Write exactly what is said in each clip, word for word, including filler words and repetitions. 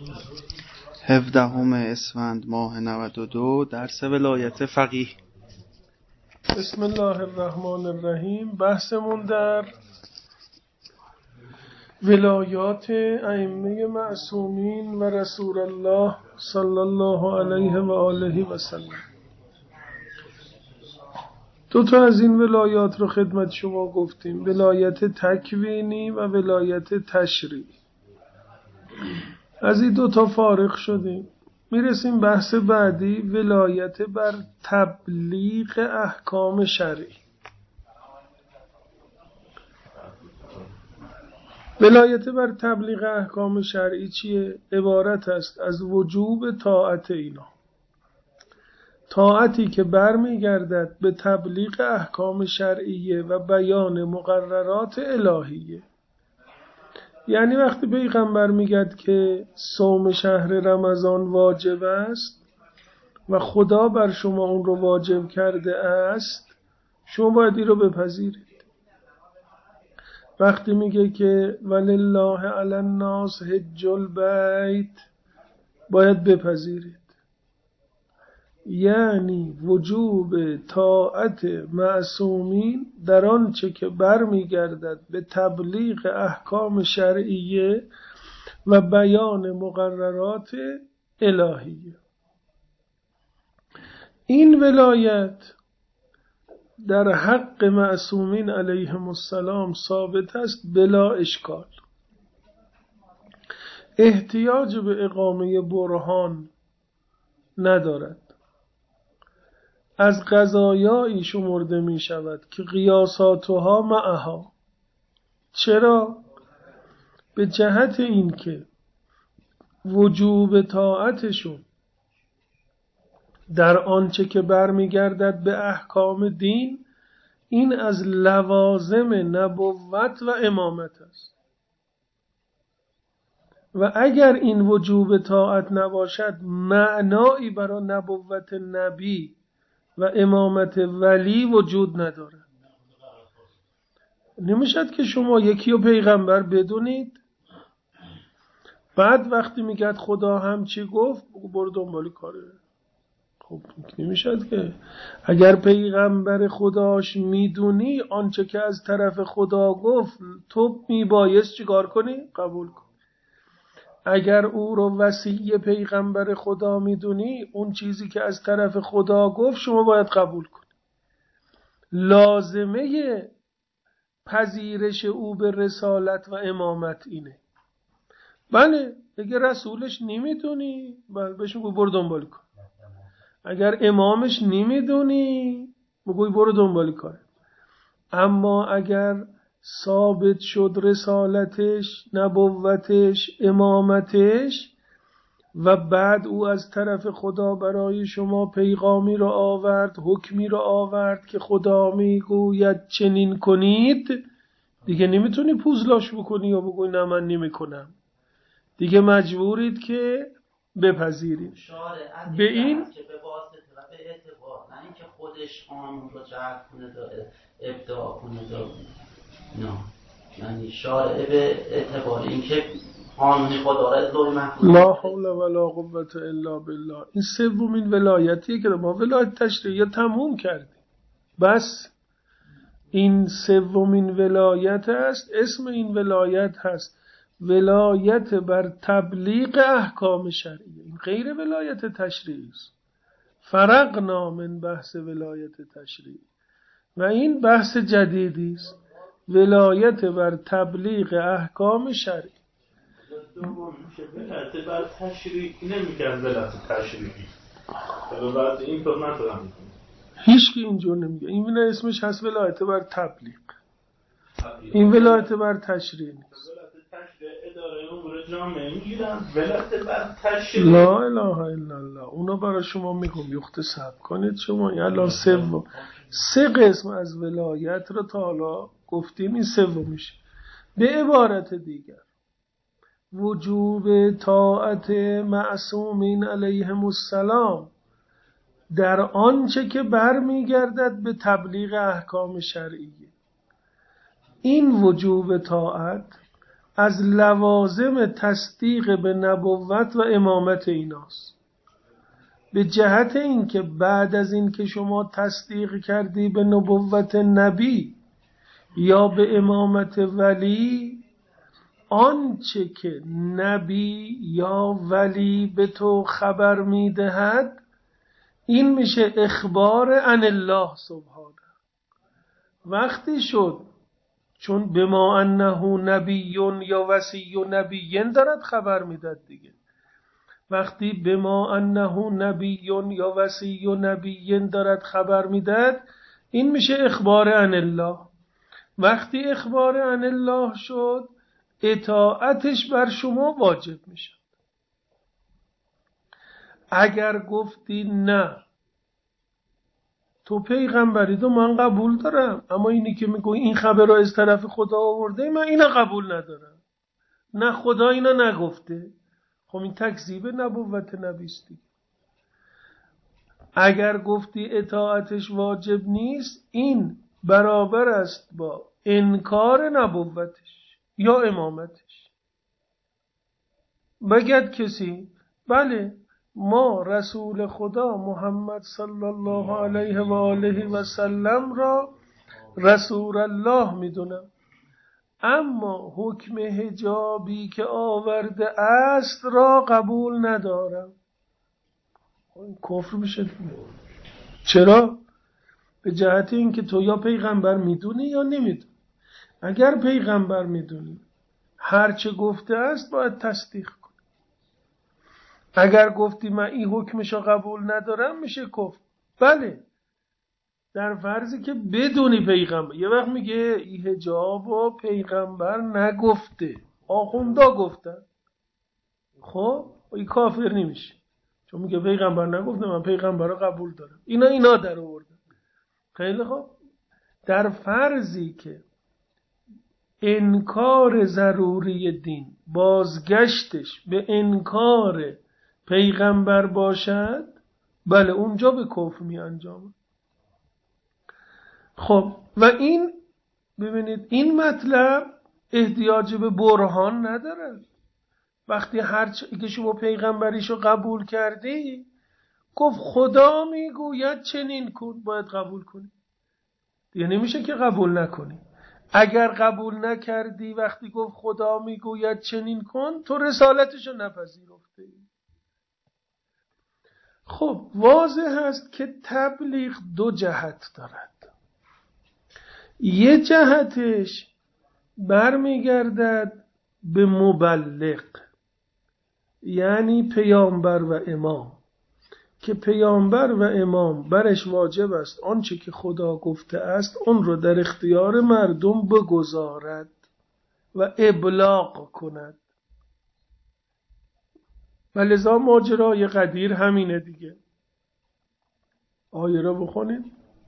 هفدهم اسفند ماه نود و دو درس ولایت فقیه. بسم الله الرحمن الرحیم. بحثمون در ولایات ائمه معصومین و رسول الله صلی الله علیه و آله و سلم. دو تا از این ولایات رو خدمت شما گفتیم، ولایت تکوینی و ولایت تشریعی. از این دو تا فارغ شدیم، میرسیم بحث بعدی، ولایت بر تبلیغ احکام شرعی. ولایت بر تبلیغ احکام شرعی چیه؟ عبارت است از وجوب طاعت اینا، طاعتی که برمیگردد به تبلیغ احکام شرعیه و بیان مقررات الهیه. یعنی وقتی پیغمبر میگه که صوم شهر رمضان واجب است و خدا بر شما اون رو واجب کرده است، شما باید این رو بپذیرید. وقتی میگه که ولله علی الناس حج البیت، باید بپذیرید. یعنی وجوب طاعت معصومین در آنچه که برمیگردد به تبلیغ احکام شرعیه و بیان مقررات الهیه. این ولایت در حق معصومین علیهم السلام ثابت است بلا اشکال. احتیاج به اقامه برهان ندارد. از قضایایی شمرده می شود که قیاساتها معها. چرا؟ به جهت این که وجوب طاعتشون در آنچه که برمیگردد به احکام دین، این از لوازم نبوت و امامت است. و اگر این وجوب طاعت نباشد، معنایی برای نبوت نبی و امامت ولی وجود نداره. نمیشد که شما یکی رو پیغمبر بدونید، بعد وقتی میگه خدا هم چی گفت برو دنبال کاره. خب نمیشد که اگر پیغمبر خداش میدونی آنچه که از طرف خدا گفت، تو میبایست چیکار کنی؟ قبول کن. اگر او رو وصی پیغمبر خدا میدونی، اون چیزی که از طرف خدا گفت شما باید قبول کنی. لازمه پذیرش او به رسالت و امامت اینه. بله، اگر رسولش نمیدونی، بله بهش بگو برو دنبال کن. اگر امامش نمیدونی، بگوی برو دنبال کن. اما اگر ثابت شد رسالتش، نبوتش، امامتش و بعد او از طرف خدا برای شما پیغامی را آورد، حکمی را آورد که خدا میگوید چنین کنید، دیگه نمیتونی پوزلاش بکنی یا بگوی نه من نمیکنم. دیگه مجبورید که بپذیرید. به این که به واسطه و به اعتبار، نه اینکه خودش قانون رو جعل کنه داره ابداع کنه داره. نه، یعنی شارع به اعتبار اینکه قانون خدا را از لوح محفوظ لا حول ولا قوة الا بالله. این سومین ولایتیه که ما ولایت تشریعیه تموم کردیم. بس این سومین ولایت است. اسم این ولایت هست ولایت بر تبلیغ احکام شرعیه. این غیر ولایت تشریعی است. فرقنا من بحث ولایت تشریعی و این بحث جدیدی است، ولایت بر تبلیغ احکام شرعی. دوم که ولایت بر تشریعی نمیگن، ولایت تشریعی ولایت این طور نتونم هیچ کی اینجور نمیگه. این اسمش هست ولایت بر تبلیغ. این ولایت بر تشریع نیست. اداره امور جامعه میگیرن ولایت بر تشریع. لا اله الا الله. اونا برای شما میگم یختصب کنید. شما الان سوم سه قسم از ولایت رو تا حالا گفتیم، این سوم میشه. به عبارت دیگر وجوب طاعت معصومین علیهم السلام در آنچه که برمیگردد به تبلیغ احکام شرعیه. این وجوب طاعت از لوازم تصدیق به نبوت و امامت ایناست. به جهت اینکه بعد از این که شما تصدیق کردی به نبوت نبی یا به امامت ولی، آنچه که نبی یا ولی به تو خبر میدهد این میشه اخبار عن الله سبحانه. وقتی شد چون به ما انه نبیون یا وصی و نبیین دارد خبر میداد دیگه. وقتی به ما انه نبیون یا وصی و نبیین دارد خبر میداد این میشه اخبار عن الله. وقتی اخبار عن الله شد اطاعتش بر شما واجب میشه. اگر گفتی نه تو پیغمبری تو من قبول دارم، اما اینی که میگوی این خبر رو از طرف خدا آورده من اینا قبول ندارم، نه خدا اینا نگفته، خب این تکذیب نبوت نبیستی. اگر گفتی اطاعتش واجب نیست این برابر است با انکار نبوتش یا امامتش. بگد کسی بله ما رسول خدا محمد صلی الله علیه و آله و سلم را رسول الله میدونم، اما حکم حجابی که آورده است را قبول ندارم. این کفر میشه. چرا؟ به جهت اینکه تو یا پیغمبر میدونی یا نمیدونی. اگر پیغمبر میدونی هر چه گفته است باید تصدیق کنی. اگر گفتی من این حکمشو قبول ندارم میشه کفر. بله در فرضی که بدونی پیغمبر. یه وقت میگه این حجاب و پیغمبر نگفته آخوندا گفتن، خب این کافر نمیشه چون میگه پیغمبر نگفته من پیغمبر رو قبول دارم. اینا اینا در آورده. خیلی خوب، در فرضی که انکار ضروری دین بازگشتش به انکار پیغمبر باشد بله اونجا به کفر می انجامه. خب و این ببینید این مطلب احتیاج به برهان نداره. وقتی هر چی که شما پیغمبریشو قبول کردی گفت خدا میگوید چنین کن باید قبول کنی، دیگه نمیشه که قبول نکنی. اگر قبول نکردی وقتی گفت خدا میگوید چنین کن تو رسالتشو نپذیرفتی. خب واضح است که تبلیغ دو جهت دارد. یه جهتش برمیگردد به مبلغ یعنی پیامبر و امام، که پیامبر و امام برش واجب است آنچه که خدا گفته است اون رو در اختیار مردم بگذارد و ابلاغ کند. و لذا ماجرای قدیر همینه دیگه. آیه رو بخونید.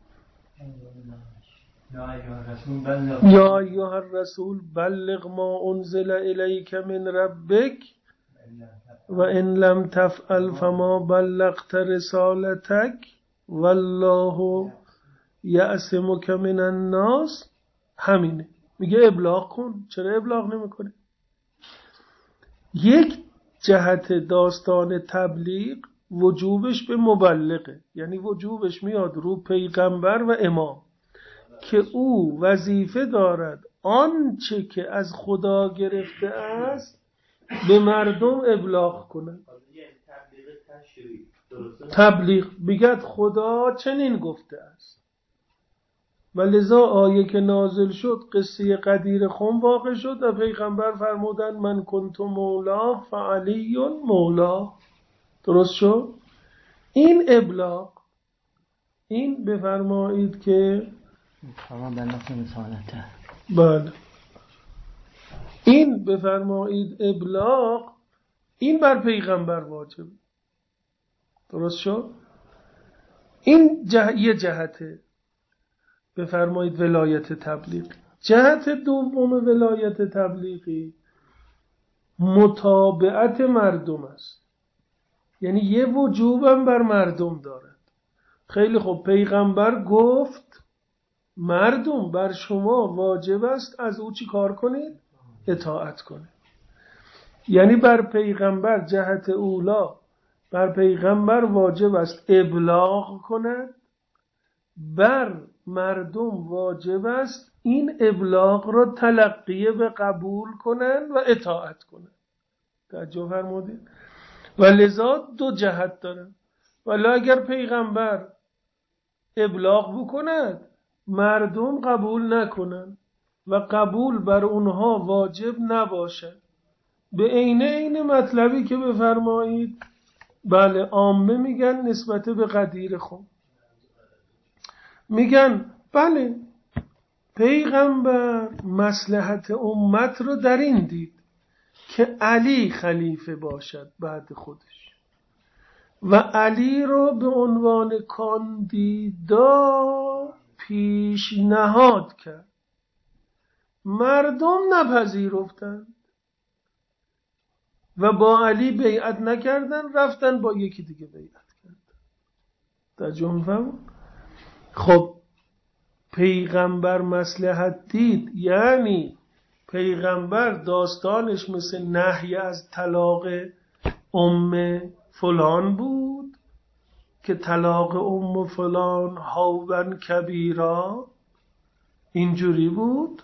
یا ایها الرسول بلغ ما انزل الیک من ربک و ان لم تفعل فما بلغت رسالتک والله یعصمک من الناس. همینه میگه ابلاغ کن. چرا ابلاغ نمیکنه؟ یک جهت داستان تبلیغ وجوبش به مبلغه، یعنی وجوبش میاد رو پیغمبر و امام که او وظیفه دارد آنچه که از خدا گرفته است به مردم ابلاغ کنند. تبلیغ بگد خدا چنین گفته است. و لذا آیه که نازل شد قصه قدیر خم واقع شد و پیغمبر فرمودند من کنت مولا فعلی مولا. درست شد؟ این ابلاغ، این بفرمایید که بله این بفرمایید ابلاغ این بر پیغمبر واجب. درست شد؟ این جه... یه جهته بفرمایید ولایت تبلیغ. جهت دوم ولایت تبلیغی متابعت مردم است، یعنی یه وجوبم بر مردم دارد. خیلی خوب، پیغمبر گفت مردم بر شما واجب است از او چی کار کنید؟ اطاعت کنه. یعنی بر پیغمبر جهت اولا بر پیغمبر واجب است ابلاغ کند، بر مردم واجب است این ابلاغ را تلقیه و قبول کنند و اطاعت کنند. توجه فرمودید؟ و لذا دو جهت دارن. ولی اگر پیغمبر ابلاغ بکند مردم قبول نکنند و قبول بر اونها واجب نباشد، به عینه این مطلبی که بفرمایید بله عامه میگن نسبت به قدیر خود، میگن بله پیغمبر مصلحت امت رو در این دید که علی خلیفه باشد بعد خودش و علی رو به عنوان کاندیدا پیشنهاد کرد. مردم نپذیرفتند و با علی بیعت نکردن، رفتن با یکی دیگه بیعت کردن. ترجمه فهم؟ خب پیغمبر مصلحت دید، یعنی پیغمبر داستانش مثل نهی از طلاق ام فلان بود که طلاق ام فلان هاون کبیرا اینجوری بود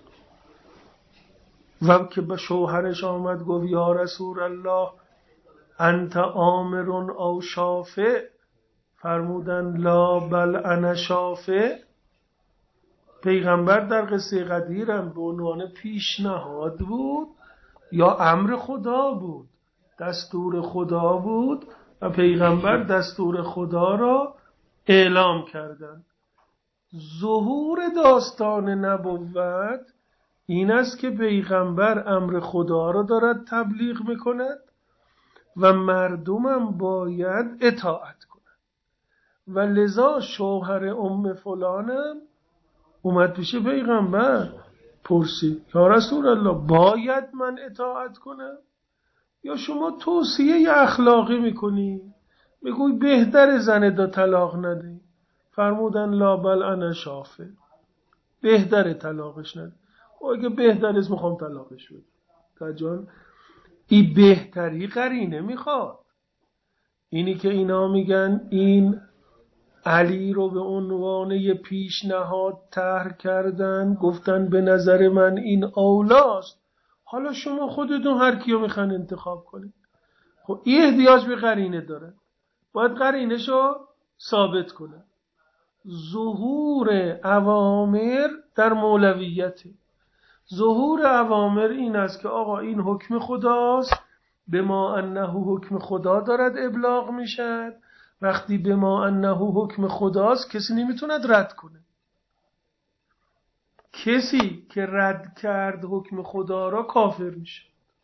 و که به شوهرش آمد گفت یا رسول الله انت آمرون او شافع، فرمودن لا بل انا شافع. پیغمبر در قصه قدیرم به عنوان پیشنهاد بود یا امر خدا بود، دستور خدا بود و پیغمبر دستور خدا را اعلام کردند. ظهور داستان نبوت این است که پیغمبر امر خدا را دارد تبلیغ میکند و مردمم باید اطاعت کنند و لذا شوهر ام فلانم اومد پیش پیغمبر پرسید یا رسول الله باید من اطاعت کنم یا شما توصیه اخلاقی میکنی میگوی بهتر زن دا طلاق ندی؟ فرمودن لا بل انا شافع، بهتر طلاقش ندی. و اگه بهتر است میخوام طلاقش بدم. تا جان این بهتری قرینه میخواد. اینی که اینا میگن این علی رو به عنوان یه پیشنهاد طرح کردن، گفتن به نظر من این اولاست، حالا شما خودتون هر کیو میخوان انتخاب کنید. خب این احتیاج به قرینه داره، باید قرینه‌شو ثابت کنه. ظهور اوامر در مولویت، ظهور اوامر این است که آقا این حکم خداست، به ما انه حکم خدا دارد ابلاغ میشد. وقتی به ما انه حکم خداست کسی نمیتوند رد کنه. کسی که رد کرد حکم خدا را کافر میشه.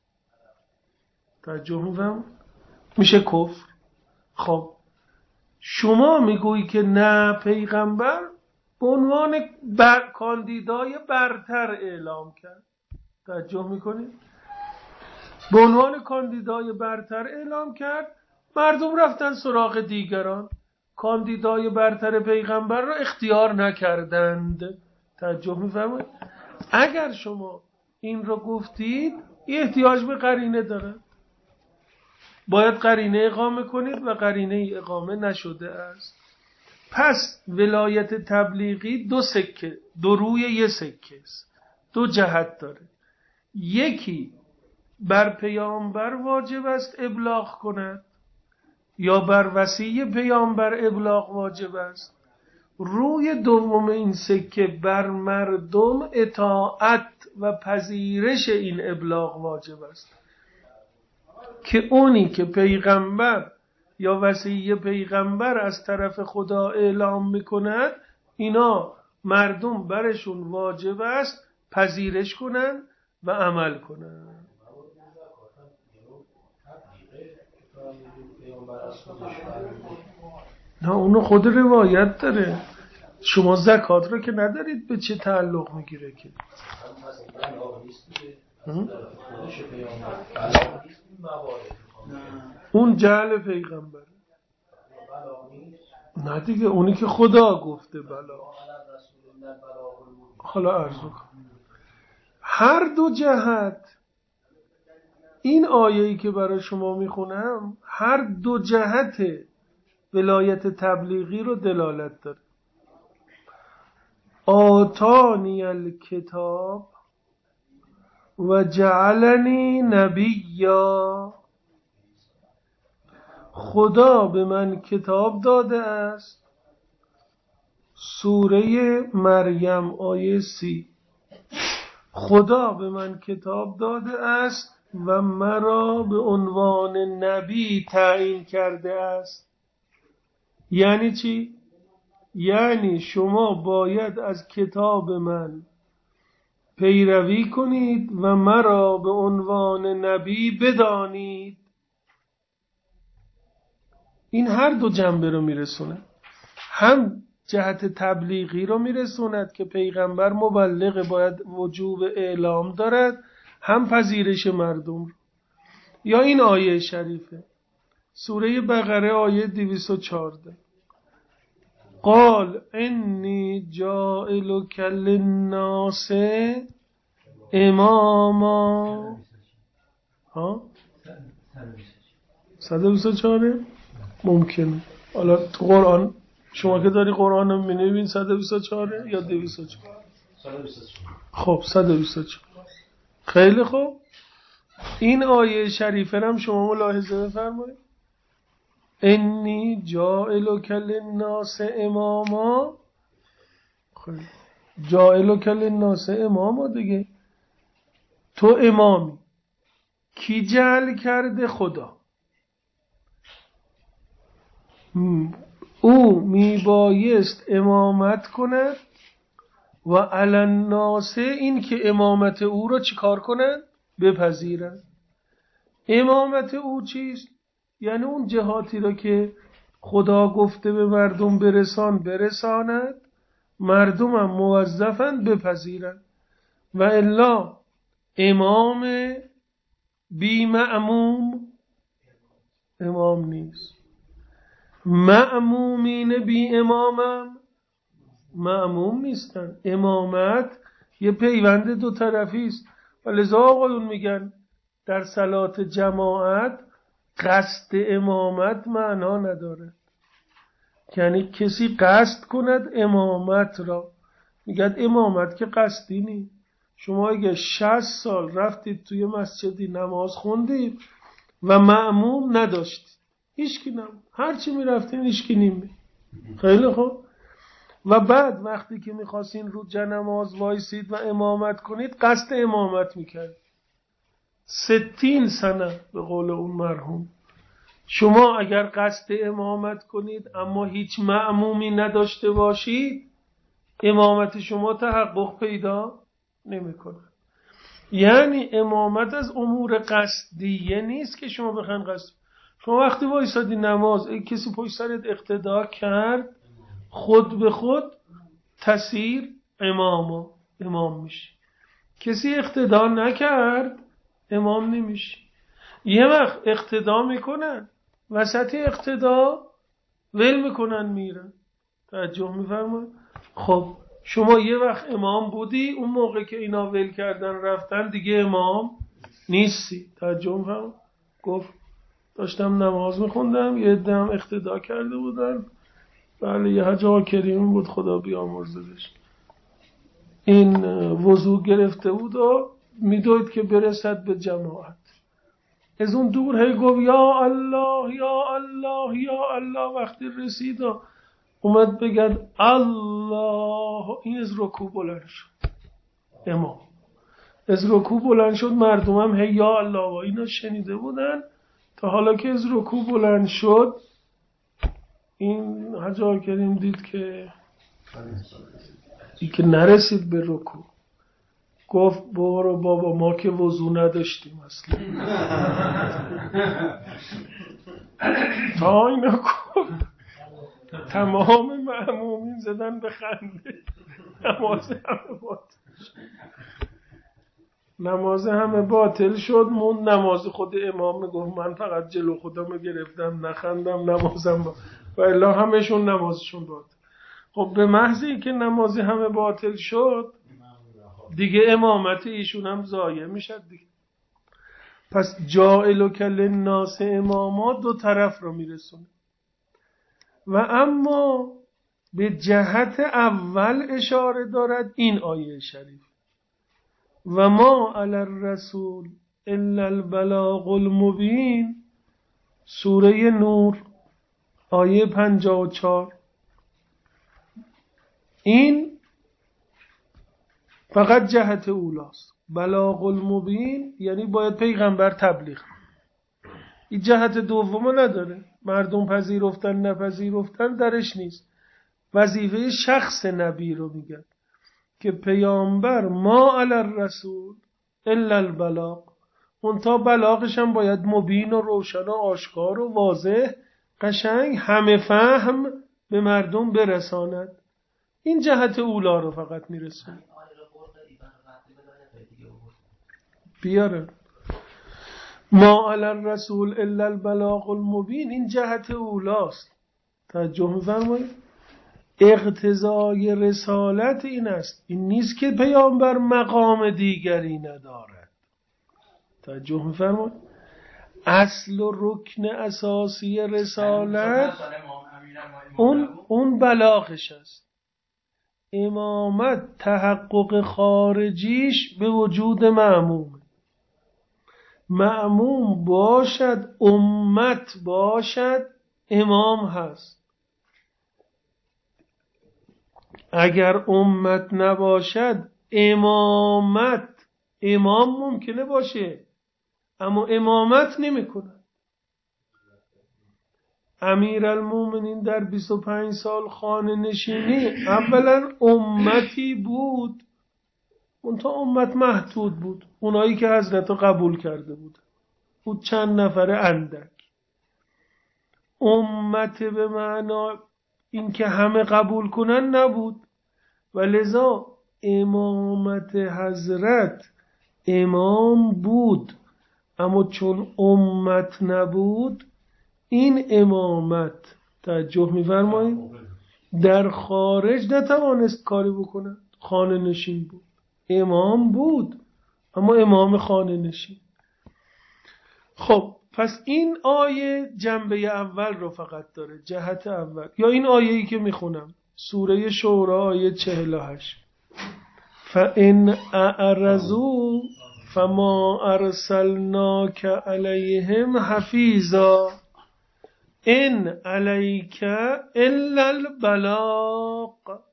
توجه می‌فرمایید؟ میشه کفر. خب شما میگویی که نه پیغمبر به عنوان بر کاندیدای برتر اعلام کرد. توجه میکنید؟ به عنوان کاندیدای برتر اعلام کرد، مردم رفتن سراغ دیگران، کاندیدای برتر پیغمبر را اختیار نکردند. توجه میفرمایید؟ اگر شما این را گفتید احتیاج به قرینه داره، باید قرینه اقامه کنید و قرینه اقامه نشده است. پس ولایت تبلیغی دو سکه، دو روی یک سکه است، دو جهت داره. یکی بر پیامبر واجب است ابلاغ کند یا بر وصی پیامبر ابلاغ واجب است. روی دوم این سکه بر مردم اطاعت و پذیرش این ابلاغ واجب است که اونی که پیغمبر یا وصی پیغمبر از طرف خدا اعلام میکند اینا مردم برشون واجب است پذیرش کنن و عمل کنن. نه اونو خود روایت داره. شما زکات رو که ندارید به چه تعلق میگیره که اون جعل پیغمبر نه دیگه، اونی که خدا گفته بلا. حالا عرض کن هر دو جهت این آیه‌ای که برای شما میخونم هر دو جهت ولایت تبلیغی رو دلالت داره. آتانی الکتاب و جعلنی نبیا، خدا به من کتاب داده است. سوره مریم آیه سی. خدا به من کتاب داده است و مرا به عنوان نبی تعیین کرده است. یعنی چی؟ یعنی شما باید از کتاب من پیروی کنید و مرا به عنوان نبی بدانید. این هر دو جنبه رو میرسونه. هم جهت تبلیغی رو میرسوند که پیغمبر مبلغ باید وجوب اعلام دارد، هم پذیرش مردم رو. یا این آیه شریفه سوره بقره آیه دویست و چهارده، قال انی جاعلک للناس اماما. ها صد و بیست و چهار ممکنه. حالا تو قرآن شما که داری قرآن رو می‌نویسین صد و بیست و چهار یا دویست و چهار؟ خب صد و بیست و چهار. خیلی خوب. این آیه شریفه هم شما ملاحظه بفرمایید. انی جاعلک للناس اماما. خیلی جاعلک للناس اماما دیگه. تو امامی. کی جعل کرده؟ خدا. او میبایست امامت کند و علی الناس، این که امامت او را چیکار کنند؟ بپذیرند. امامت او چیست؟ یعنی اون جهاتی را که خدا گفته به مردم برسان برساند، مردم هم موظفند بپذیرند. و الا امام بی مأموم امام نیست. مأمومین بی امامم مأموم نیستن. امامت یه پیوند دو طرفی است. و لذا آقایون میگن در صلات جماعت قصد امامت معنا نداره. یعنی کسی قصد کند امامت را، میگن امامت که قصدی نی. شما اگه شصت سال رفتید توی مسجدی نماز خوندید و مأموم نداشتید، هیچکی نم هر چی میرفتین هیچکی نیم. خیلی خوب. و بعد وقتی که میخواستین رو جنماز وایسید و امامت کنید قصد امامت میکرد. ستین سنه به قول اون مرحوم. شما اگر قصد امامت کنید اما هیچ مأمومی نداشته باشید، امامت شما تحقق پیدا نمیکنه. یعنی امامت از امور قصدیه نیست که شما بخواید قصد. شما وقتی وایسادی نماز کسی پشت سرت اقتدا کرد، خود به خود تسیر امام امام میشی. کسی اقتدا نکرد امام نمیشی. یه وقت اقتدا میکنن، وسط اقتدا ول میکنن میرن. توجه میفرمایید؟ خب شما یه وقت امام بودی، اون موقع که اینا ول کردن رفتن دیگه امام نیستی. توجه میفرمایید؟ گفت داشتم نماز میخوندم یه عده‌ام اقتدا کرده بودن. بله یه حاج آقا کریمی بود خدا بیامرزدش، این وضو گرفته بود و میدوید که برسد به جماعت. از اون دور هی گفت یا الله یا الله یا الله. وقتی رسید و اومد بگن الله، این از رکوع بلند شد. امام از رکوع بلند شد، مردم هم هی یا الله و اینا شنیده بودن. تا حالا که از رکوع بلند شد، این حاج آقا کریم دید که ای که نرسید به رکوع. گفت برو بابا ما که وضو نداشتیم اصلا. تا اینا گفت تمام مأمومین زدن به خنده. نماز همه باطل شد. نماز همه باطل شد. مون نماز خود امام گفت من فقط جلو خودم گرفتم نخندم نمازم با. و الا همشون نمازشون باطل. خب به محضی که نماز همه باطل شد دیگه امامت ایشون هم ضایع میشد دیگه. پس جاعلک للناس اماما دو طرف رو میرسونه. و اما به جهت اول اشاره دارد این آیه شریف و ما علی الرسول الا البلاغ المبین، سوره نور آیه پنجاه و چهار. این فقط جهت اولاست. بلاغ المبین یعنی باید پیغمبر تبلیغ، این جهت دومو نداره. مردم پذیرفتن نپذیرفتن درش نیست. وظیفه شخص نبی رو میگن که پیامبر ما علی الرسول الا البلاغ، اون تا بلاغش هم باید مبین و روشن و آشکار و واضح قشنگ همه فهم به مردم برساند. این جهت اولا رو فقط میرسونه. بیاره ما علی الرسول الا البلاغ المبین، این جهت اولاست. توجه می‌فرمایید؟ اقتضای رسالت این است، این نیست که پیامبر مقام دیگری ندارد. توجه می‌فرمایید؟ اصل و رکن اساسی رسالت اون اون بلاغش است. امامت تحقق خارجیش به وجود مأموم، مأموم باشد امت باشد امام هست. اگر امت نباشد امامت، امام ممکنه باشه اما امامت نمیکنه. امیرالمومنین در بیست و پنج سال خانه نشینی اولا امتی بود، اون تا امت محدود بود، اونایی که حضرت رو قبول کرده بود بود چند نفره اندک. امت به معنی این که همه قبول کنن نبود و لذا امامت حضرت امام بود، اما چون امت نبود این امامت، توجه می‌فرمایید، در خارج نتوانست کاری بکنه. خانه نشین بود، امام بود اما امام خانه نشین. خب پس این آیه جنبه اول رو فقط داره، جهت اول. یا این آیه‌ای که میخونم سوره شورا آیه چهل و هشت فَإِنْ أَعْرَضُوا فَمَا أَرْسَلْنَاكَ عَلَيْهِمْ حَفِيظًا إِنْ عَلَيْكَ إِلَّا الْبَلَاغُ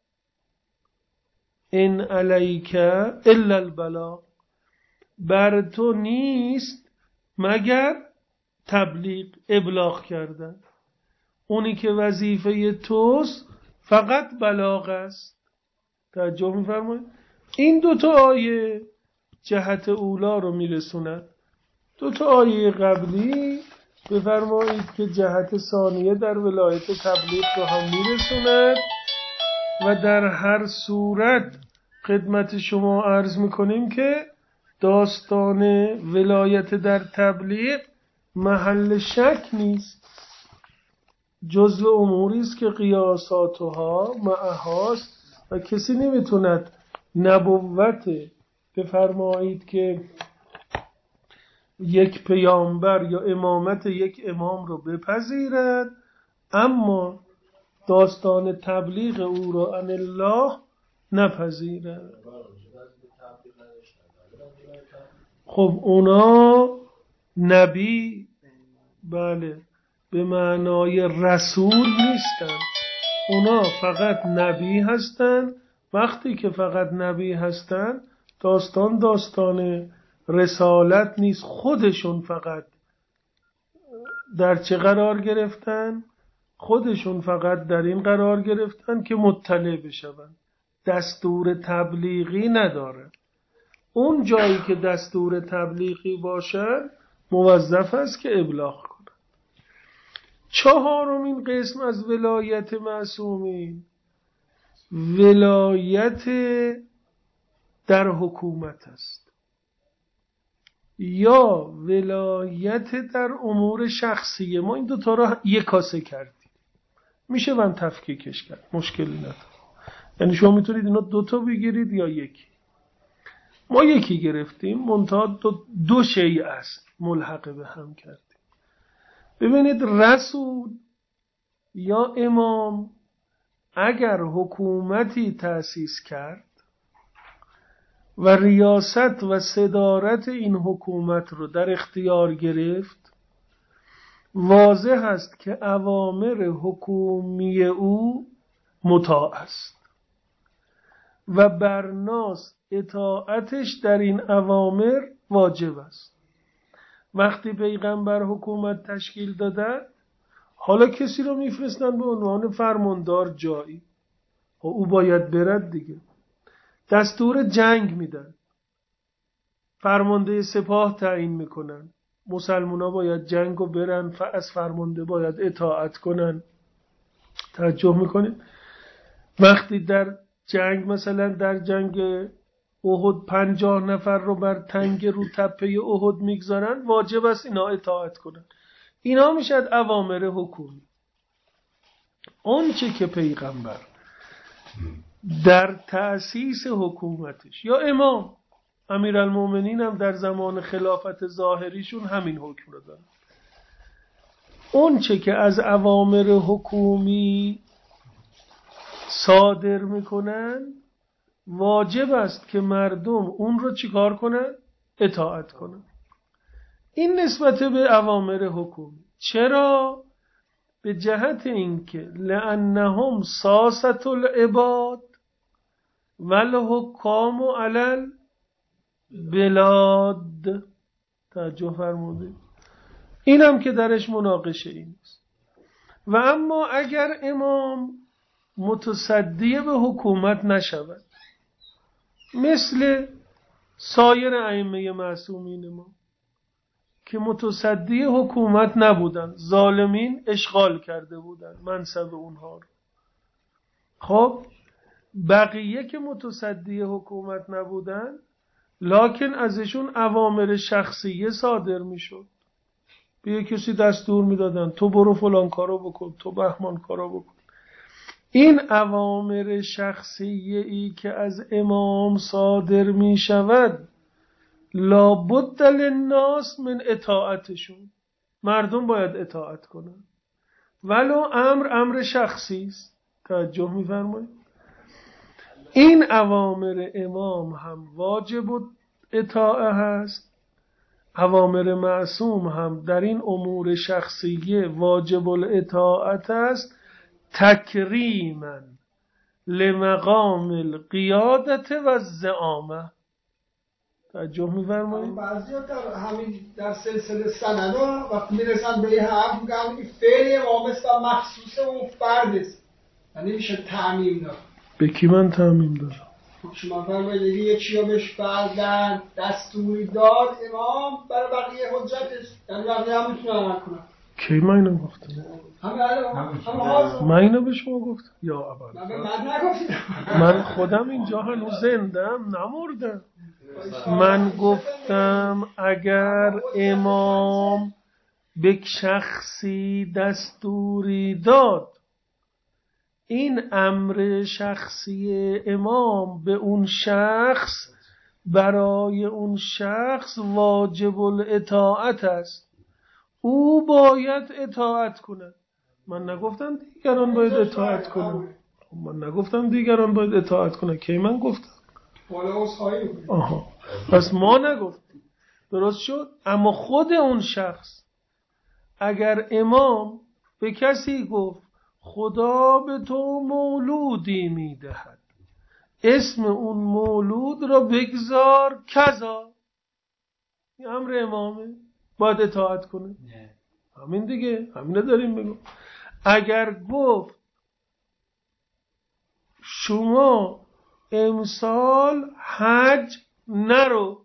إِنْ عَلَيْكَ إِلَّا الْبَلَاغُ، بر تو نیست مگر تبلیغ، ابلاغ کردن. اونی که وظیفه توست فقط بلاغ است. توجه می‌فرمایید؟ این دوتا آیه جهت اولا رو میرسوند. دوتا آیه قبلی بفرمایید که جهت ثانیه در ولایت تبلیغ رو هم میرسوند و در هر صورت خدمت شما عرض میکنیم که داستان ولایت در تبلیغ محل شک نیست، جزء اموری است که قیاساتها معهاست و کسی نمیتوند نبوت بفرمایید که یک پیامبر یا امامت یک امام رو بپذیرد اما داستان تبلیغ او را عن الله نپذیرد. خب اونا نبی بله به معنای رسول نیستن، اونا فقط نبی هستن. وقتی که فقط نبی هستن داستان داستان رسالت نیست. خودشون فقط در چه قرار گرفتن؟ خودشون فقط در این قرار گرفتن که مطلع بشون، دستور تبلیغی نداره. اون جایی که دستور تبلیغی باشد موظف است که ابلاغ کنه. چهارمین قسم از ولایت معصومین ولایت در حکومت است یا ولایت در امور شخصیه. ما این دوتا را یک کاسه کردیم، میشه من تفکیکش کرد، مشکلی نداره. یعنی شما میتونید اینا دوتا بگیرید یا یکی. ما یکی گرفتیم منتها دو, دو شیء است ملحق به هم کردیم. ببینید رسول یا امام اگر حکومتی تأسیس کرد و ریاست و صدارت این حکومت رو در اختیار گرفت، واضح است که اوامر حکومی او مطاع است و برناس اطاعتش در این اوامر واجب است. وقتی پیغمبر حکومت تشکیل دادن، حالا کسی رو میفرستن به عنوان فرماندار جایی، او باید برد دیگه. دستور جنگ میدن، فرمانده سپاه تعیین میکنن، مسلمونا باید جنگ رو برن، از فرمانده باید اطاعت کنن. توجه میکنید وقتی در جنگ، مثلا در جنگ احد پنجاه نفر رو بر تنگ رو تپه احد میگذارن، واجب است اینا اطاعت کنن. اینا میشد اوامر حکومی. اون چه که پیغمبر در تأسیس حکومتش یا امام امیرالمومنین هم در زمان خلافت ظاهریشون همین حکم رو دارن، اون چه که از اوامر حکومی صادر میکنن واجب است که مردم اون رو چیکار کنن؟ اطاعت کنن. این نسبت به اوامر حکومی. چرا؟ به جهت اینکه لأنهم ساسة العباد والحکام علی البلاد. توجه فرمودید؟ اینم که درش مناقشه این است. و اما اگر امام متصدی به حکومت نشود، مثل سایر ائمه معصومین ما که متصدی حکومت نبودن، ظالمین اشغال کرده بودن منصب اونها رو، خب بقیه که متصدی حکومت نبودن لکن ازشون اوامر شخصیه صادر میشد. به یک کسی دستور میدادن تو برو فلان کارو بکن، تو بهمان کارو بکن. این اوامر شخصیه ای که از امام صادر می شود لابد للناس من اطاعتشون، مردم باید اطاعت کنن ولو امر امر شخصی است. توجه می‌فرمایید؟ این اوامر امام هم واجب اطاعه هست، اوامر معصوم هم در این امور شخصیه واجب الاطاعت است، تکریما لمقام القیادت و الزعامه. توجه می‌فرمایید؟ بعضی در همین در سلسله سندا وقتی میرسن به هم میگن این فعل امام است و مخصوص اون فرد است، یعنی میشه تعمیم داد. به کی من تعمیم دادم؟ شما فرمایید یه چیا بهش بردن دستوری داد امام برای بقیه حجتش، یعنی بقیه هم میتونن عمل کنن. کی من اینو گفتم؟ همه الان من اینو به شما گفتم یا ابدا؟ من نگفتم. من خودم اینجا هنوز زندم، نمردم. من گفتم اگر امام به شخصی دستوری داد، این امر شخصی امام به اون شخص برای اون شخص واجب الاطاعت است، او باید اطاعت کنه. من نگفتم دیگران باید اطاعت کنن. من نگفتم دیگران باید اطاعت کنن. کی من گفتم؟ آها. پس ما نگفتیم. درست شد؟ اما خود اون شخص اگر امام به کسی گفت خدا به تو مولودی میدهد، اسم اون مولود را بگذار کذا، این امر امامه، باید اطاعت کنه. نه. همین دیگه، همینه داریم بگم. اگر گفت شما امسال حج نرو،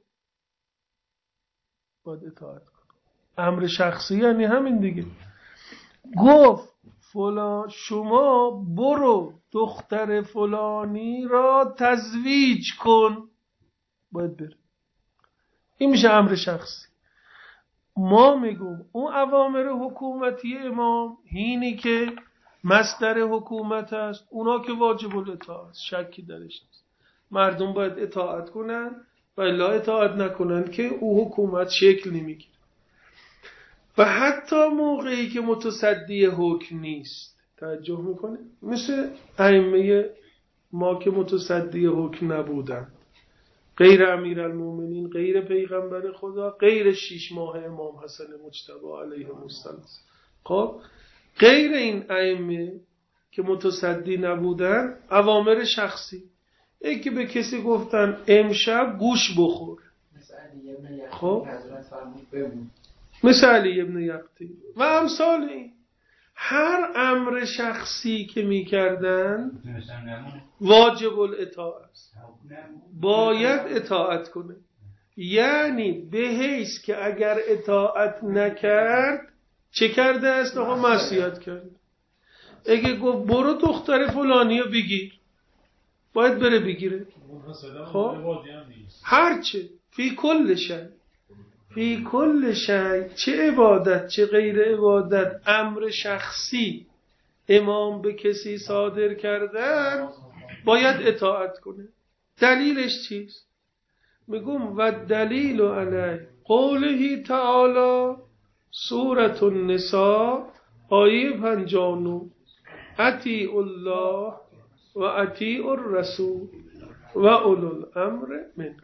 باید اطاعت کنه. امر شخصی یعنی همین دیگه. گفت فلان شما برو دختر فلانی را تزویج کن، باید بره. این میشه امر شخصی. ما میگم اون اوامر حکومتی امام اینی که مصدر حکومت است، اونا که واجب الاطاعت است، شکی درش نیست. مردم باید اطاعت کنن و الا اطاعت نکنن که او حکومت شکل نمیگیره. و حتی موقعی که متصدی حکم نیست، توجه میکنه، مثل ائمه ما که متصدی حکم نبودن، غیر امیرالمومنین، غیر پیغمبر خدا، غیر شش ماه امام حسن مجتبی علیه السلام. خب غیر این ائمه که متصدی نبودن، اوامر شخصی، یکی به کسی گفتن امشب گوش بخور، خب مثل علی ابن یقطی و امثال این، هر امر شخصی که میکردن واجب الاطاعت است، باید اطاعت کنه. یعنی به حیث که اگر اطاعت نکرد چه کرده است؟ آقا معصیت کرد. اگه گفت برو دختر فلانی رو بگیر، باید بره بگیره. خب هرچه فی کل شی، فی کل شی، چه عبادت چه غیر عبادت، امر شخصی امام به کسی صادر کردن باید اطاعت کنه. دلیلش چیست؟ میگم و دلیل علی قوله تعالی سورة النساء آیه پنجاه و نه اطیعوا الله و اطیعوا الرسول و اولو الامر منکم.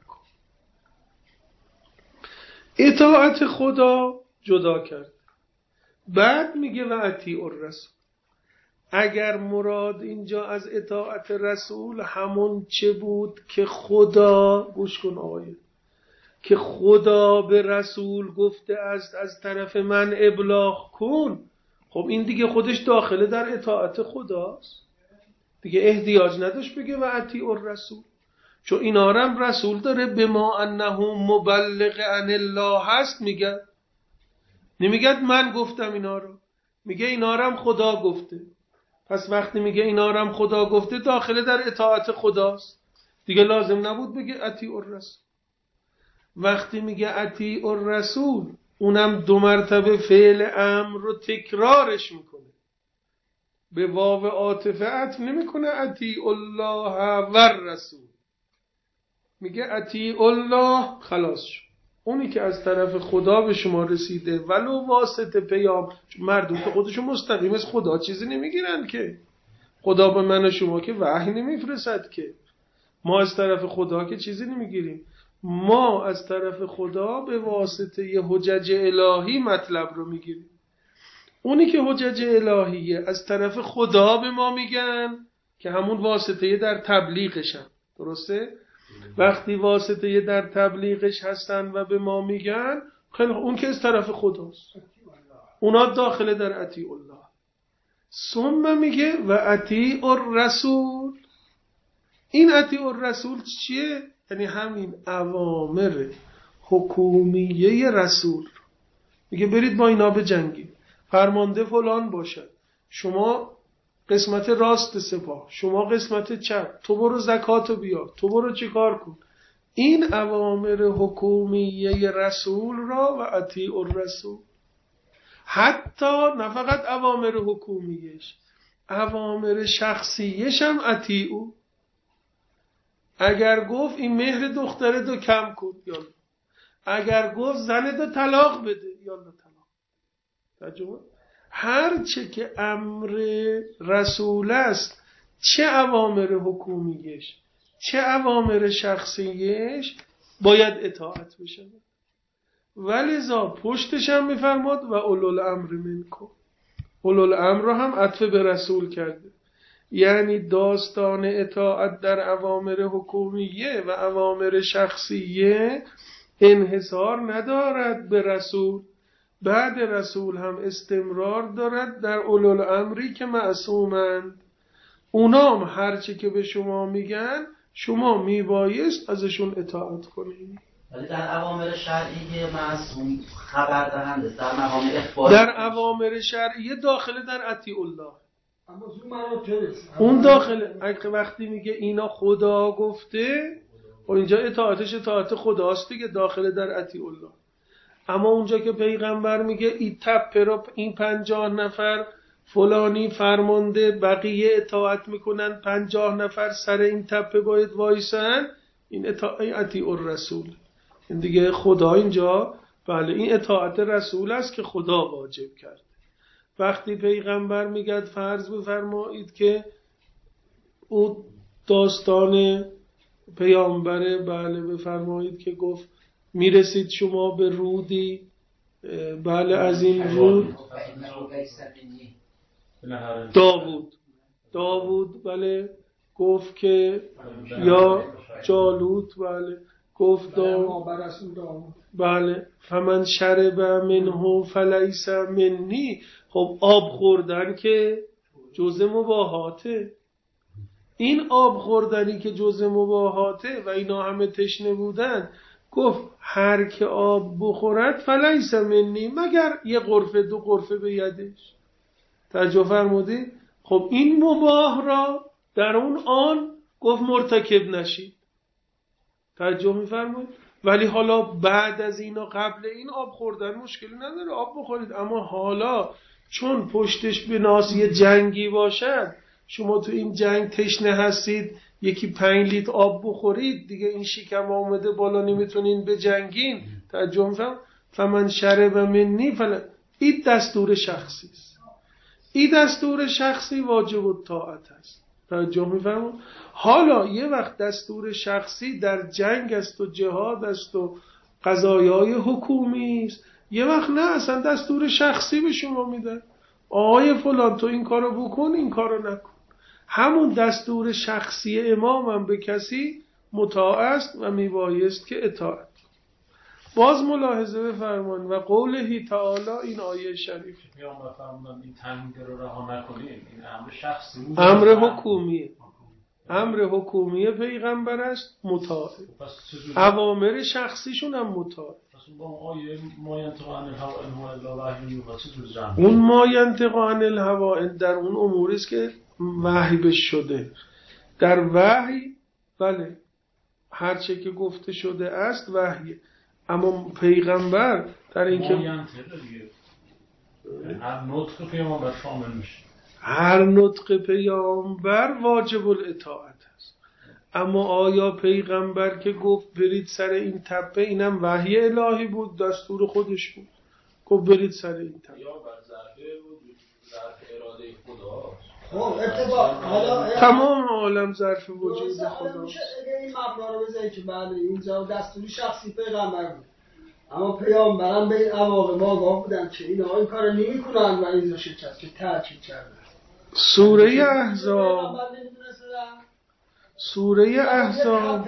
اطاعت خدا جدا کرد، بعد میگه و اطیعوا الرسول. اگر مراد اینجا از اطاعت رسول همون چه بود که خدا، گوش کن آیه، که خدا به رسول گفته است از طرف من ابلاغ کن، خب این دیگه خودش داخله در اطاعت خداست دیگه، احتیاج نداشت بگه و اطیعوا الرسول، چون اینا هم رسول داره به ما انه مبلغ عن الله هست میگه، نمیگه من گفتم اینا رو، میگه اینا هم خدا گفته. پس وقتی میگه اینا هم خدا گفته داخله در اطاعت خداست دیگه، لازم نبود بگه اطیعوا الرسول. وقتی میگه اطیعوا الرسول اونم دو مرتبه فعل امر رو تکرارش میکنه، به واو عاطفه عطف نمیکنه اطیعوا الله و الرسول، میگه اطیعوا الله خلاص شد. اونی که از طرف خدا به شما رسیده ولو واسطه پیام، مردم که خودشون مستقیم از خدا چیزی نمیگیرن که، خدا به من و شما که وحی نمیفرستد که، ما از طرف خدا که چیزی نمیگیریم، ما از طرف خدا به واسطه یه حجج الهی مطلب رو میگیریم. اونی که حجج الهیه از طرف خدا به ما میگن که همون واسطه در تبلیغشن، درسته؟ وقتی واسطه در تبلیغش هستن و به ما میگن، خیلی اون که از طرف خداست، اونا داخله در اطیعوا الله. ثم میگه و اطیعوا الرسول. این اطیعوا الرسول چیه؟ یعنی همین اوامر حکومیه رسول، میگه برید با اینا بجنگید، فرمانده فلان باشد، شما قسمت راست سپاه، شما قسمت چپ، تو برو زکاتو بیار، تو برو چیکار کن. این اوامر حکومیه رسول را و اطیعوا الرسول. حتی نه فقط اوامر حکومیش، اوامر شخصیش هم اطیعوا. اگر گفت این مهر دختره دو کم کن، یالا. اگر گفت زن دو طلاق بده، یالا طلاق. تجربه هر چه که امر رسول است، چه اوامر حکومیش چه اوامر شخصیش، باید اطاعت بشه. ولذا پشتش هم میفرماد و اولو الامر منکم. اولو الامر رو هم عطف به رسول کرده، یعنی داستان اطاعت در اوامر حکومیه و اوامر شخصیه انحصار ندارد به رسول، بعد رسول هم استمرار دارد در اولو الامری که معصومند. اونام هرچی که به شما میگن شما میبایست ازشون اطاعت کنید. ولی در اوامر شرعیه معصوم خبر دهنده، در مقام اخباری، در اوامر شرعیه داخله در اطیعوا الله. اون داخله، اگه وقتی میگه اینا خدا گفته و اینجا اطاعتش اطاعت خداست دیگه، داخله در اطیعوا الله. اما اونجا که پیغمبر میگه این تپه رو این پنجاه نفر فلانی فرمانده بقیه اطاعت میکنن، پنجاه نفر سر این تپه باید وایسن، این اطاعت الرسول، این دیگه خدا اینجا بله این اطاعت رسول است که خدا واجب کرد. وقتی پیغمبر میگه فرض بفرمایید که او داستان پیامبره بله بفرمایید که گفت میرسید شما به رودی بله از این رود داوود داوود بله گفت که یا جالوت بله گفت داوود بله فمن شرب منه فلیس منی. خب آب خوردن که جزء مباحاته، این آب خوردنی که جزء مباحاته و اینا همه تشنه بودن گفت هر که آب بخورد فلیس منی مگر یه غرفه دو غرفه به یدش. توجه فرمودید؟ خب این مباح را در اون آن گفت مرتکب نشید. توجه می‌فرمایید؟ ولی حالا بعد از اینا قبل این آب خوردن مشکلی نداره، آب بخورید، اما حالا چون پشتش به ناصیه جنگی باشد شما تو این جنگ تشنه هستید یکی پنج لیتر آب بخورید دیگه این شکم آمده بالا نمیتونین به جنگین. توجه می‌فرمایید؟ فمن شرب منی فل این دستور شخصی است، این دستور شخصی واجب الطاعت است. توجه می‌فرمایید؟ حالا یه وقت دستور شخصی در جنگ است و جهاد است و قضایای حکومی است، یه وقت نه اصلا دستور شخصی به شما میدن آقای فلان تو این کارو بکن این کارو نکن. همون دستور شخصی امام هم به کسی مطاع است و میبایست که اطاعت. باز ملاحظه بفرمایید و قوله تعالی این آیه شریف پیامبر فرمودن این تنگ رو رها نکنید، این امر شخصی بود، امر حکومیه، امر حکومی پیغمبر است مطاع، اوامر شخصیشون هم مطاع. اون ما ینطق عن الهوا در اون اموری است که وحی بهش شده. در وحی بله هر چه که گفته شده است وحی، اما پیغمبر در این که هر نطق پیامبر شامل میشه، هر نطق پیامبر واجب الاطاعت است. اما آیا پیغمبر که گفت برید سر این تپه اینم وحی الهی بود دستور خودش بود گفت برید سر این تپه یا بر ظرف بود ظرف اراده خدا؟ خب اتفاق حالا تمام عالم ظرف وجود خدا میشه اگه این مبنا رو بزنید که بله اینجا دستوری شخصی پیغمبر بود اما پیامبران به این عواقب آگاه بودن که اینها این کار نمی‌کنن و اینجا شکست که تاکید کردن. سوره احزاب سوره احزاب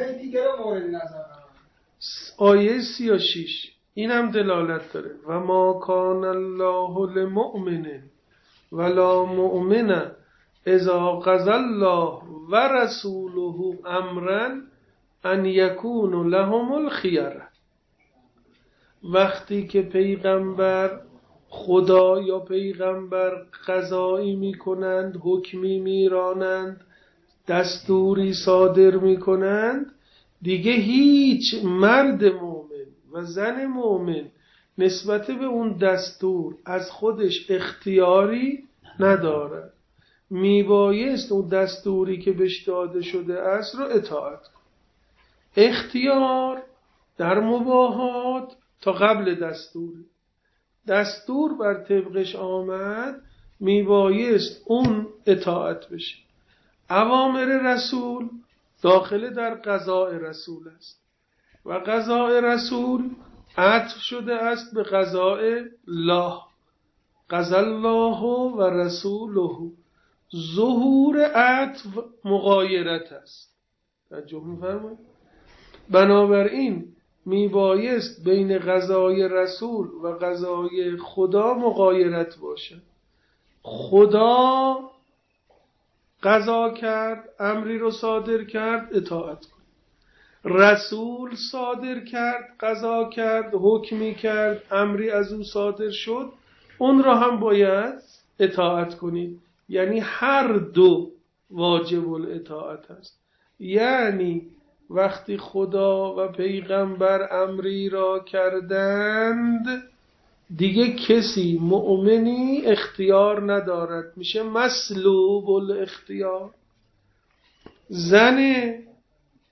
آیه سی و شش این هم دلالت داره و ما کان الله لمؤمن ولا مؤمنه اذا قضى الله و رسوله امرا ان یکون لهم الخیره. وقتی که پیغمبر خدا یا پیغمبر قضایی میکنند، حکمی میرانند، دستوری صادر میکنند، دیگه هیچ مرد مؤمن و زن مؤمن نسبت به اون دستور از خودش اختیاری ندارد. میبایست اون دستوری که بهش داده شده است رو اطاعت کن. اختیار در مباحات تا قبل دستور، دستور بر طبقش آمد میبایست اون اطاعت بشه. اوامر رسول داخل در قضاء رسول است و قضاء رسول عطف شده است به قضاء الله. قضا الله و رسوله، ظهور عطف مغایرت است. توجه می‌فرمایید؟ بنابراین میبایست بین قضای رسول و قضای خدا مغایرت باشه. خدا قضا کرد، امری رو صادر کرد، اطاعت کن. رسول صادر کرد، قضا کرد، حکمی کرد، امری از او صادر شد، اون را هم باید اطاعت کنید. یعنی هر دو واجب الاطاعت است. یعنی وقتی خدا و پیغمبر امری را کردند دیگه کسی مؤمنی اختیار ندارد، میشه مسلوب الاختیار. زن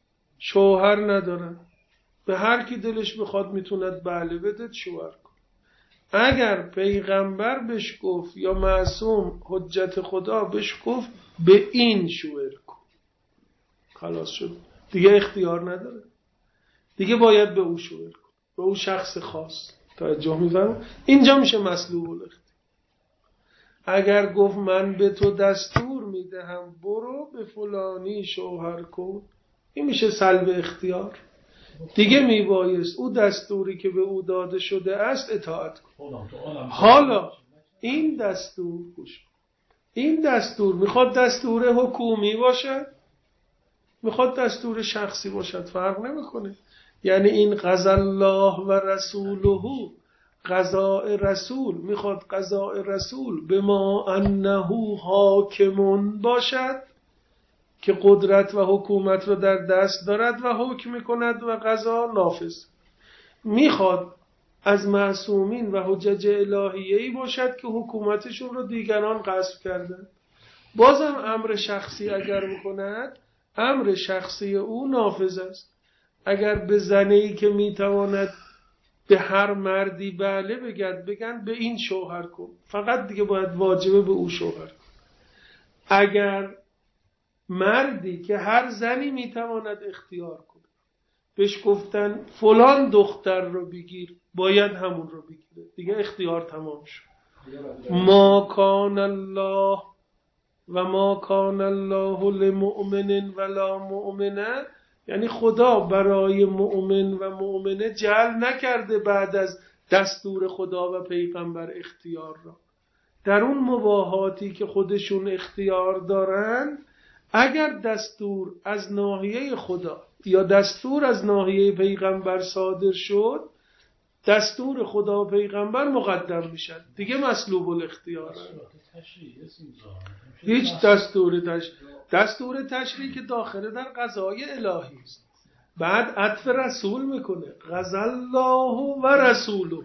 شوهر ندارن، به هر کی دلش بخواد میتوند بله بدت شوهر کن. اگر پیغمبر بهش گفت یا معصوم حجت خدا بهش گفت به این شوهر کن، خلاص شد دیگه، اختیار نداره دیگه، باید به او شوهر کن، به او شخص خاص. توجه می‌فرمایید؟ اینجا میشه مسلوب الاختیار. اگر گفت من به تو دستور میدهم برو به فلانی شوهر کن، این میشه سلب اختیار. دیگه میبایست او دستوری که به او داده شده است اطاعت کن. حالا این دستور گوش، این دستور میخواد دستور حکومی باشد، میخواد دستور شخصی باشد، فرق نمیکنه. یعنی این قضا الله و رسوله، قضاء رسول، میخواد قضاء رسول به ما انه حاکمون باشد که قدرت و حکومت رو در دست دارد و حکم میکند و قضا نافذ. میخواد از معصومین و حجج الهیه‌ای باشد که حکومتشون رو دیگران غصب کردن. بازم امر شخصی اگر میکند، امر شخصی او نافذ است. اگر به زنی که میتواند به هر مردی بله بگد بگن به این شوهر کن، فقط دیگه باید واجبه به او شوهر کن. اگر مردی که هر زنی میتواند اختیار کنه بهش گفتن فلان دختر رو بگیر، باید همون رو بگیره، دیگه اختیار تمام شد. ما کان الله و ما کان الله لمؤمن ولا مؤمنه، یعنی خدا برای مؤمن و مؤمنه جعل نکرده بعد از دستور خدا و پیغمبر اختیار را. در اون مباحاتی که خودشون اختیار دارن، اگر دستور از ناحیه خدا یا دستور از ناحیه پیغمبر صادر شد، دستور خدا و پیغمبر مقدم میشن، دیگه مسلوب الاختیار. هیچ دستور تشریع دستور تشریع که داخل در قضای الهی است، بعد عطف رسول میکنه، قضا الله و رسوله،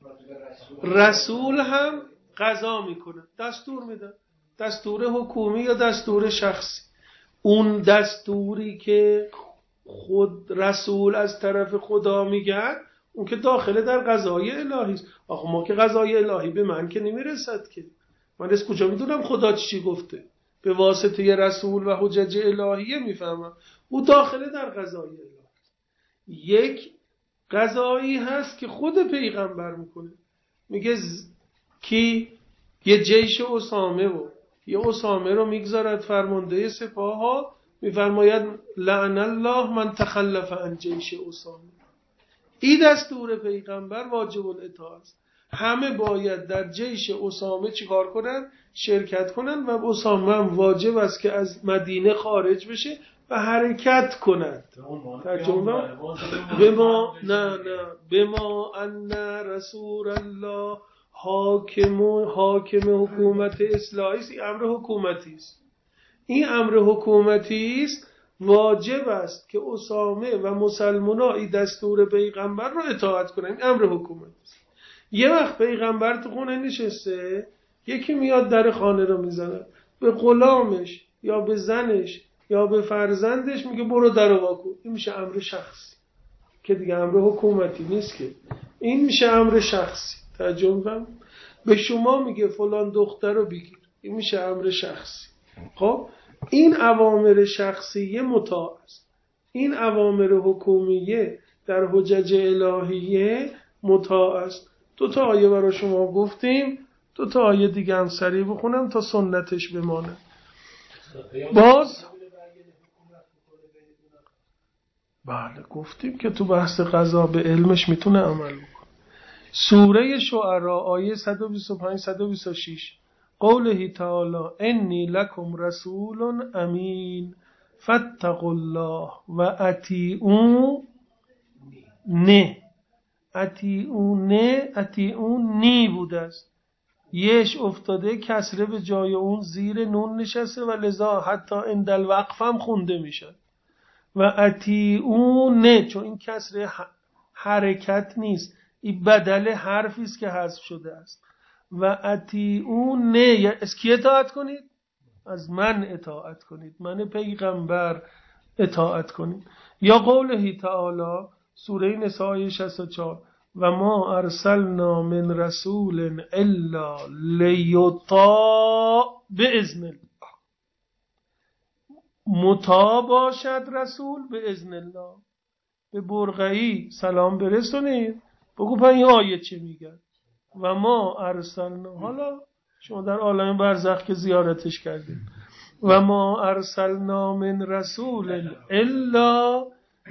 رسول هم قضا میکنه، دستور میده، دستور حکومی یا دستور شخصی. اون دستوری که خود رسول از طرف خدا میگه، اون که داخل در قضای الهی است. آخه ما که قضای الهی به من که نمیرسد که، من از کجا میدونم خدا چی گفته؟ به واسطه رسول و حجج الهیه میفهمم. او داخل در قضای الهی. یک قضایی هست که خود پیغمبر میکنه، میگه کی یه جیش اسامه و یه اسامه رو میگذارد فرمانده سپاه ها، میفرماید لعن الله من تخلف عن جیش اسامه. این دستور پیغمبر واجب الاطاعت است. همه باید در جیش اسامه چیکار کنن؟ شرکت کنن و اسامه هم واجب است که از مدینه خارج بشه و حرکت کند. ترجمه به ما نه نه به ما ان رسول الله حاکم حاکم حکومت اصلاحی است. این امر حکومتی است. این امر حکومتی است، واجب است که اسامه و مسلمان‌ها این دستور پیغمبر را اطاعت کنند. این امر حکومتی است. یه وقت پیغمبر تو خونه نشسته، یکی میاد در خانه رو میزنه، به غلامش یا به زنش یا به فرزندش میگه برو درو وا کن. این میشه امر شخصی که دیگه امر حکومتی نیست که، این میشه امر شخصی. ترجمه به شما میگه فلان دختر رو بگیر، این میشه امر شخصی. خب این اوامر شخصیه مطاع است، این اوامر حکومیه در حجج الهیه مطاع است. دو تا آیه برای شما گفتیم، دو تا آیه دیگه هم سریع بخونم تا سنتش بمانه. باز بله گفتیم که تو بحث قضا به علمش میتونه عمل بکنه. سوره شعراء آیه صد و بیست و پنج صد و بیست و شش قوله تعالی انی لکم رسول امین فاتقوا الله و اطیعون نه اطیعون نه اطیعون نی بوده است، یش افتاده، کسره به جای اون زیر نون نشسته و لذا حتی عند الوقف هم خونده میشه. و اطیعون نه، چون این کسره حرکت نیست، این بدل حرفی است که حذف شده است. و اطیعون نه، از کی اطاعت کنید؟ از من اطاعت کنید، من پیغمبر اطاعت کنید. یا قوله تعالی سوره نساء شصت و چهار و ما ارسلنا من رسول الا لیطاع باذن الله، مطاع باشد رسول به اذن الله. به برقعی سلام برسونید، بگو پس این آیه چه میگن. و ما ارسلنا، حالا شما در عالم برزخ که زیارتش کردید، و ما ارسلنا من رسول الا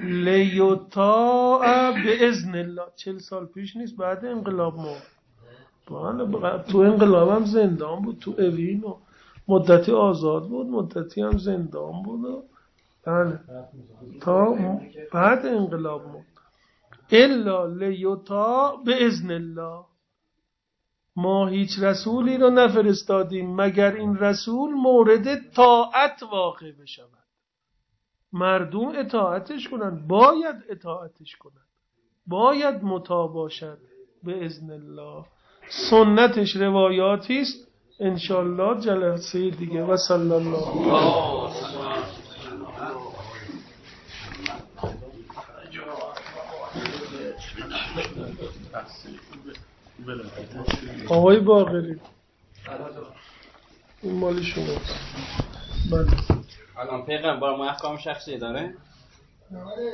لیطاع باذن الله. چل سال پیش نیست، بعد انقلاب مرد. تو انقلاب هم زندان بود، تو اوین و مدتی آزاد بود، مدتی هم زندان بود، بله تا بعد انقلاب مرد. الا لیطاع باذن الله، ما هیچ رسولی رو نفرستادیم مگر این رسول مورد طاعت واقع بشود، مردم اطاعتش کنند، باید اطاعتش کنند، باید مطاع باشد به اذن الله. سنتش روایاتی است. انشالله جلسه دیگه. و صلی الله. آقای باقری این مال شما. بله الان پیغمبر ما احکام شخصی داره؟